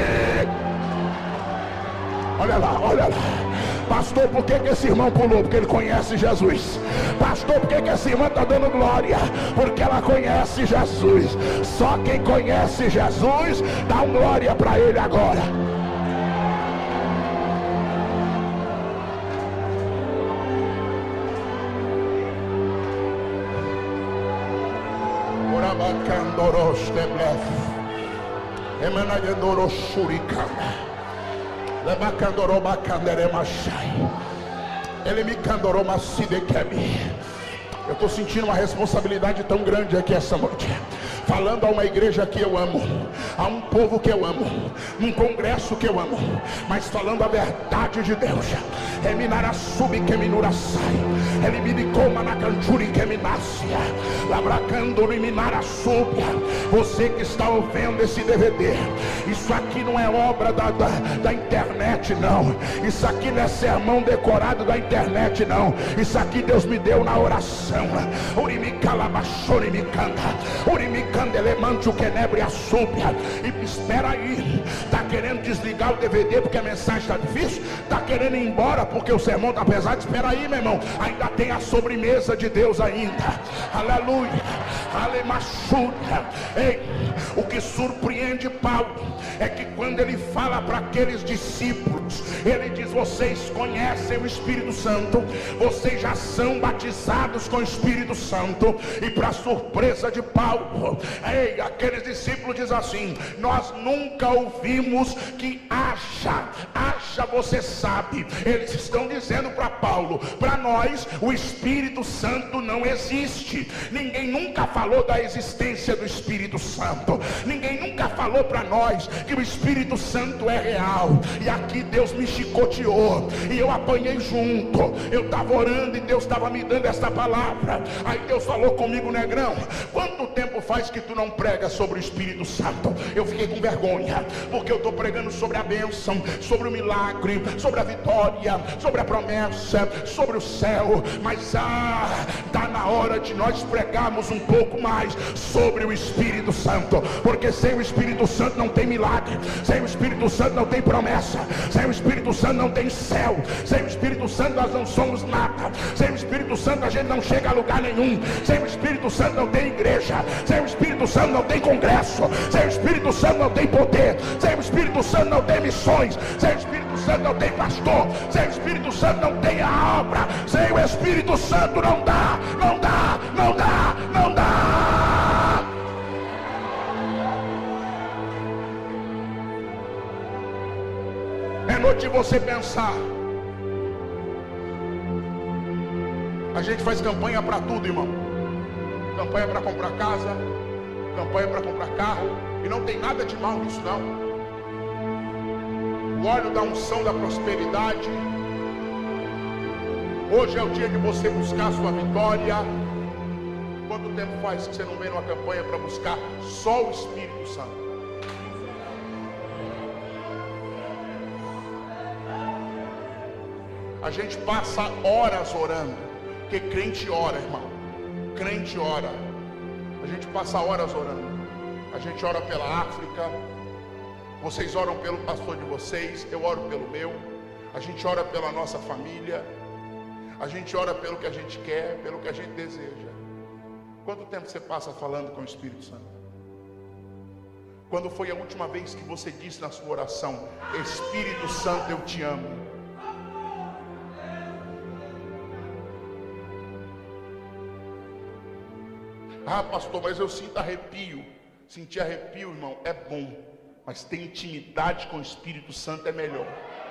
Olha lá, olha lá. Pastor, por que que esse irmão pulou? Porque ele conhece Jesus. Pastor, por que que essa irmã está dando glória? Porque ela conhece Jesus. Só quem conhece Jesus dá um glória para ele agora. Ele me candorou, mas se dequeme. Eu estou sentindo uma responsabilidade tão grande aqui essa noite, falando a uma igreja que eu amo, a um povo que eu amo, num congresso que eu amo, mas falando a verdade de Deus. Eminara sub que minura sai, ele me coma na canjuri que me nasce, labracando no minara subia. Você que está ouvindo esse D V D, isso aqui não é obra da, da, da internet não, isso aqui não é sermão decorado da internet não, isso aqui Deus me deu na oração. Urimi calabachori me canta, urimi candelemante o quenebre a súbia. E espera aí, está querendo desligar o D V D porque a mensagem está difícil? Está querendo ir embora porque o sermão está pesado? Espera aí, meu irmão, ainda tem a sobremesa de Deus ainda. Aleluia, aleluia. Ei, o que surpreende Paulo é que quando ele fala para aqueles discípulos, ele diz: vocês conhecem o Espírito Santo, vocês já são batizados com o Espírito Santo. E para surpresa de Paulo, ei, aqueles discípulos dizem assim: nós nunca ouvimos que haja, haja, você sabe. Eles estão dizendo para Paulo: para nós o Espírito Santo não existe. Ninguém nunca falou da existência do Espírito Santo. Ninguém nunca falou para nós que o Espírito Santo é real. E aqui Deus me chicoteou e eu apanhei junto. Eu estava orando e Deus estava me dando esta palavra. Aí Deus falou comigo: negrão, quanto tempo faz que tu não prega sobre o Espírito Santo? Eu fiquei com vergonha, porque eu estou pregando sobre a bênção, sobre o milagre, sobre a vitória, sobre a promessa, sobre o céu. Mas ah, está na hora de nós pregarmos um pouco mais sobre o Espírito Santo, porque sem o Espírito Santo não tem milagre, sem o Espírito Santo não tem promessa, sem o Espírito Santo não tem céu, sem o Espírito Santo nós não somos nada, sem o Espírito Santo a gente não chega a lugar nenhum, sem o Espírito Santo não tem igreja, sem o Espírito Santo não tem congresso, sem o Espírito Santo não tem poder, sem o Espírito Santo não tem missões, sem o Espírito Santo não tem pastor, sem o Espírito Santo não tem a obra, sem o Espírito Santo não dá, não dá, não dá, não dá. É noite de você pensar. A gente faz campanha para tudo, irmão. Campanha para comprar casa, campanha para comprar carro, e não tem nada de mal nisso, não. O óleo da unção da prosperidade. Hoje é o dia de você buscar a sua vitória. Quanto tempo faz que você não vem numa campanha para buscar só o Espírito Santo? A gente passa horas orando, porque crente ora, irmão. Crente ora. A gente passa horas orando. A gente ora pela África. Vocês oram pelo pastor de vocês, eu oro pelo meu. A gente ora pela nossa família. A gente ora pelo que a gente quer, pelo que a gente deseja. Quanto tempo você passa falando com o Espírito Santo? Quando foi a última vez que você disse na sua oração: Espírito Santo, eu te amo? Ah, pastor, mas eu sinto arrepio. Sentir arrepio, irmão, é bom, mas ter intimidade com o Espírito Santo é melhor.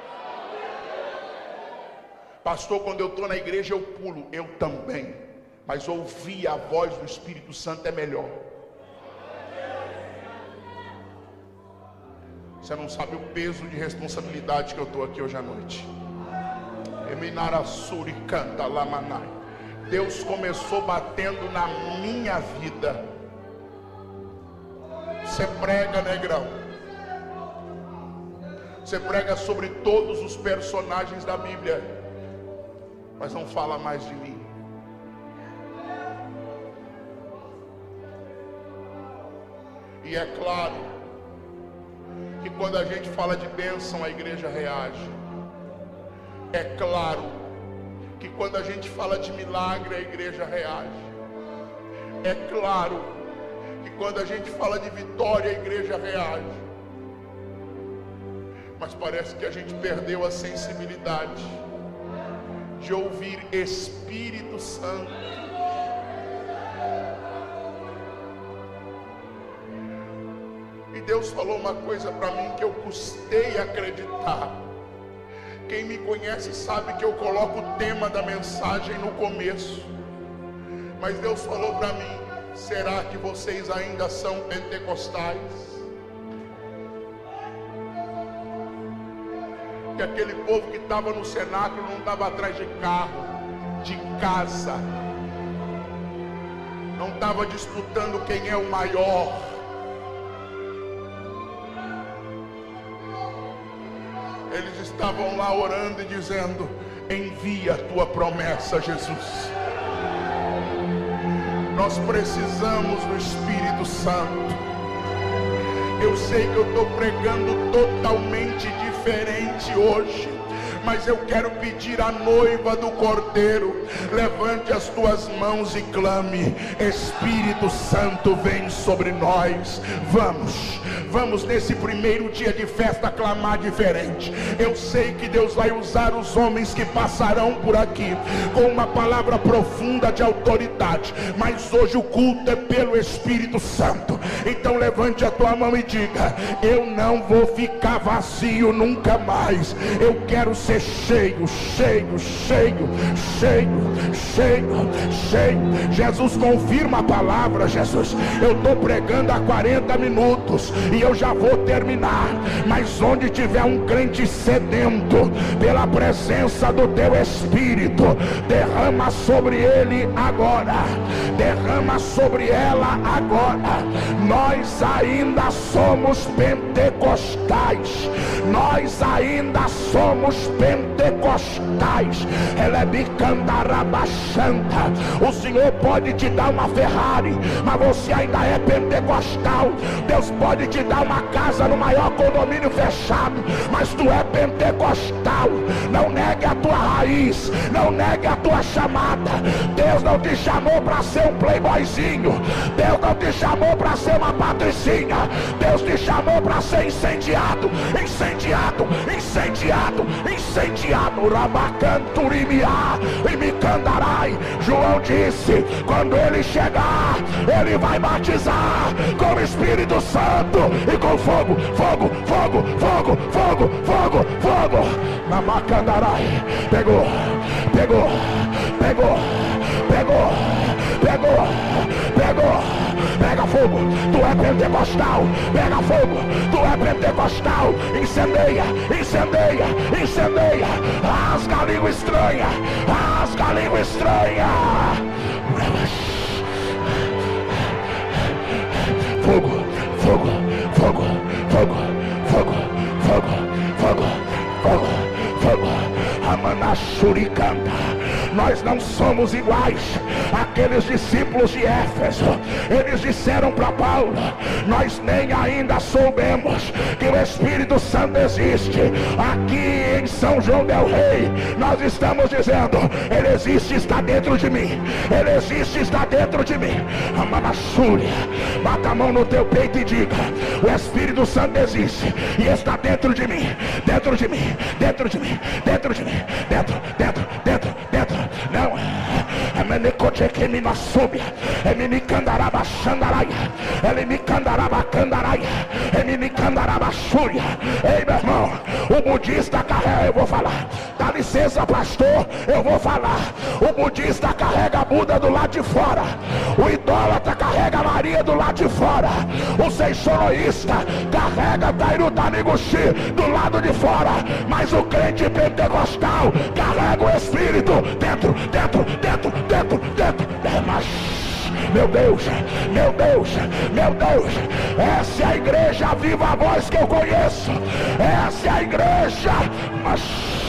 Pastor, quando eu estou na igreja eu pulo. Eu também, mas ouvir a voz do Espírito Santo é melhor. Você não sabe o peso de responsabilidade que eu estou aqui hoje à noite. Eminara Suri canta Lamanai. Deus começou batendo na minha vida. Você prega, negrão. Você prega sobre todos os personagens da Bíblia, mas não fala mais de mim. E é claro que quando a gente fala de bênção, a igreja reage. É claro que quando a gente fala de milagre, a igreja reage. É claro que quando a gente fala de vitória, a igreja reage. Mas parece que a gente perdeu a sensibilidade de ouvir Espírito Santo. E Deus falou uma coisa para mim que eu custei acreditar. Quem me conhece sabe que eu coloco o tema da mensagem no começo. Mas Deus falou para mim: será que vocês ainda são pentecostais? Que aquele povo que estava no cenáculo não estava atrás de carro, de casa. Não estava disputando quem é o maior. Eles estavam lá orando e dizendo: envia a tua promessa, Jesus. Nós precisamos do Espírito Santo. Eu sei que eu estou pregando totalmente diferente hoje, mas eu quero pedir à noiva do Cordeiro: levante as tuas mãos e clame: Espírito Santo, vem sobre nós. Vamos, vamos nesse primeiro dia de festa clamar diferente. Eu sei que Deus vai usar os homens que passarão por aqui com uma palavra profunda de autoridade, mas hoje o culto é pelo Espírito Santo. Então levante a tua mão e diga: eu não vou ficar vazio nunca mais. Eu quero ser cheio, cheio, cheio, cheio, cheio, cheio. Jesus confirma a palavra. Jesus, eu estou pregando há quarenta minutos e eu já vou terminar, mas onde tiver um crente sedento pela presença do teu Espírito, derrama sobre ele agora, derrama sobre ela agora. Nós ainda somos pentecostais, nós ainda somos pentecostais. O Senhor pode te dar uma Ferrari, mas você ainda é pentecostal. Deus pode te dar uma casa no maior condomínio fechado, mas tu é pentecostal. Não negue a tua raiz, não negue a tua chamada. Deus não te chamou para ser um playboyzinho, Deus não te chamou para ser uma patricinha. Deus te chamou para ser incendiado, incendiado, incendiado, incendiado. Rabacanturimiá e Micandarai. João disse: quando ele chegar, ele vai batizar com o Espírito Santo e com fogo, fogo, fogo, fogo, fogo, fogo, fogo. Namacandarai. Pegou, pegou, pegou, pegou, pegou, pegou. Pega fogo, tu é pentecostal. Pega fogo, tu é pentecostal. Incendeia, incendeia, incendeia. Rasga a língua estranha, rasga a língua estranha. Fogo, fogo, fogo, fogo, fogo, fogo, fogo, fogo, fogo. Amanachuricanta. Nós não somos iguais àqueles discípulos de Éfeso. Eles disseram para Paulo: nós nem ainda soubemos que o Espírito Santo existe. Aqui em São João del Rei, nós estamos dizendo: ele existe, está dentro de mim. Ele existe, está dentro de mim. Amanachúria. Bata a mão no teu peito e diga: o Espírito Santo existe e está dentro de mim, dentro de mim, dentro de mim, dentro de mim, dentro, dentro, dentro, dentro. Não, é menicotequemi na súbia, é menicandaraba xandaraia, é menicandaraba candaraia, é menicandaraba xúria. Ei, meu irmão, o budista carrega, eu vou falar. Dá licença, pastor, eu vou falar. O budista carrega a Buda do lado de fora, o idólatra carrega a Maria do lado de fora, o seixonoísta carrega Tairu Taniguchi do lado de fora, mas o crente pentecostal carrega o Espírito dentro, dentro, dentro, dentro, dentro. É, mas meu Deus, meu Deus, meu Deus, essa é a igreja viva a voz que eu conheço. Essa é a igreja. Mas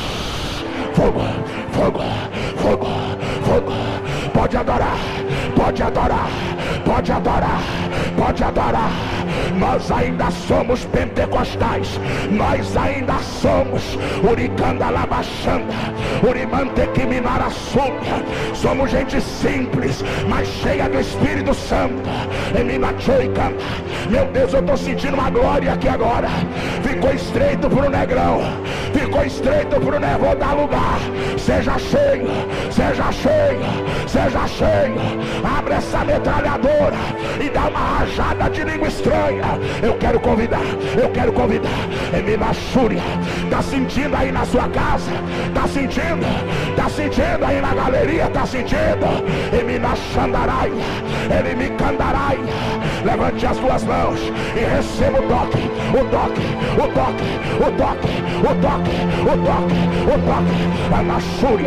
fogo, fogo, fogo, fogo. Pode adorar, pode adorar, pode adorar, pode adorar. Nós ainda somos pentecostais, nós ainda somos Uricanda Labachanda, Urimantequiminarasúbia. Somos gente simples, mas cheia do Espírito Santo. Eminachoicanda. Meu Deus, eu estou sentindo uma glória aqui agora. Ficou estreito pro negrão, ficou estreito pro negão. Vou dar lugar. Seja cheio, seja cheio, seja cheio. Abre essa metralhadora e dá uma rajada de língua estranha. Eu quero convidar, eu quero convidar. Eminachúria. Tá sentindo aí na sua casa? Tá sentindo? Tá sentindo aí na galeria? Tá sentindo? Eminachandaraia, Elimicandaraia. Levante as suas mãos e receba o toque, o toque, o toque, o toque, o toque, o toque, o toque. Amachúria,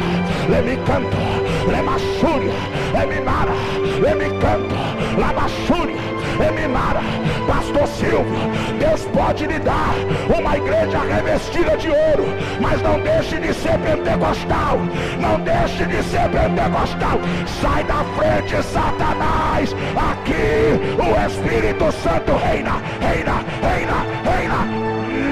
Lemicanto, Lemachúria, Eminara, Lemicanto, Lamachúria, Eminara, pastor Silvio, Deus pode lhe dar uma igreja revestida de ouro, mas não deixe de ser pentecostal, não deixe de ser pentecostal. Sai da frente, Satanás. Aqui o Espírito Santo reina, reina, reina, reina.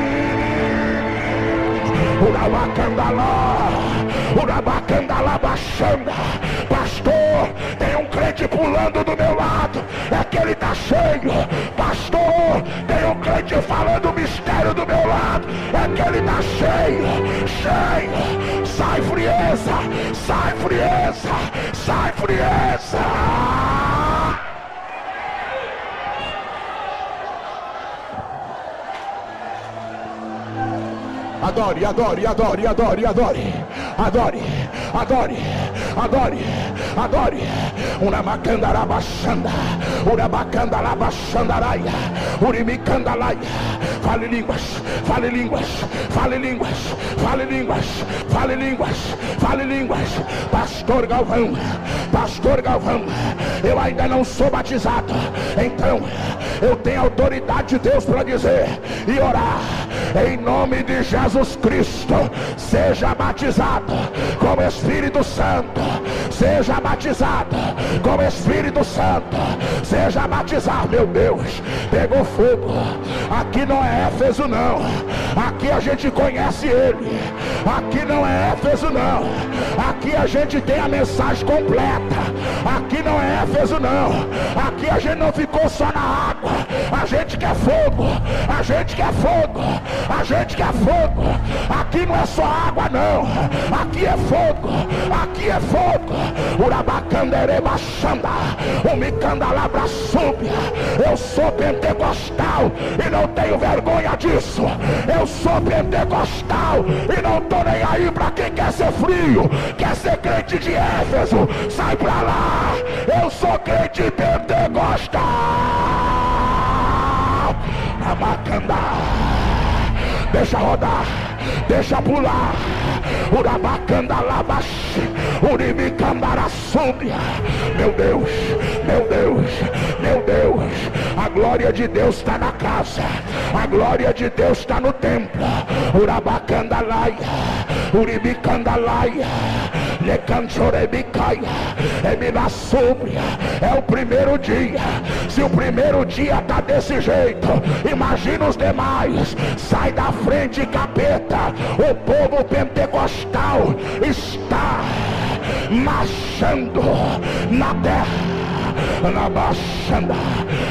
Urabacandalá, Urabacandalá baixanda. Pastor, tem um crente pulando do meu lado, é que ele está cheio. Pastor, tem um crente falando o mistério do meu lado, é que ele está cheio, cheio. Sai frieza, sai frieza, sai frieza. Adore, adore, adore, adore, adore, adore, adore, adore, adore. Uramacandarabachanda, Urabacandarabachandaraia, Urimicandalaia. Fale línguas, fale línguas, fale línguas, fale línguas, fale línguas, fale línguas. Pastor Galvão, Pastor Galvão, eu ainda não sou batizado, então eu tenho autoridade de Deus para dizer e orar. Em nome de Jesus Cristo, seja batizado com o Espírito Santo, seja batizado com o Espírito Santo, seja batizado. Meu Deus, pegou fogo. Aqui não é Éfeso não, aqui a gente conhece ele. Aqui não é Éfeso não, aqui a gente tem a mensagem completa. Aqui não é Éfeso não, aqui a gente não ficou só na água. A gente quer fogo, a gente quer fogo, a gente quer fogo. Aqui não é só água não, aqui é fogo, aqui é fogo. Urabacanderebaxanda, umicandalabrasúbia. Eu sou pentecostal e não tenho vergonha disso. Eu sou pentecostal e não tô nem aí pra quem quer ser frio, quer ser crente de Éfeso, sai pra lá. Eu sou crente pentecostal. Amacanda, deixa rodar, deixa pular. Urabacandalabaxi, Urimicandaraçúbia. Meu Deus, meu Deus, meu Deus. A glória de Deus está na casa, a glória de Deus está no templo. Urabacandalaia, Urimicandalaia, Lecanchorebicaia, Eminaçúbia. É o primeiro dia. Se o primeiro dia está desse jeito, imagina os demais. Sai da frente, capeta. O povo pentecostal está marchando na terra, na baixanda,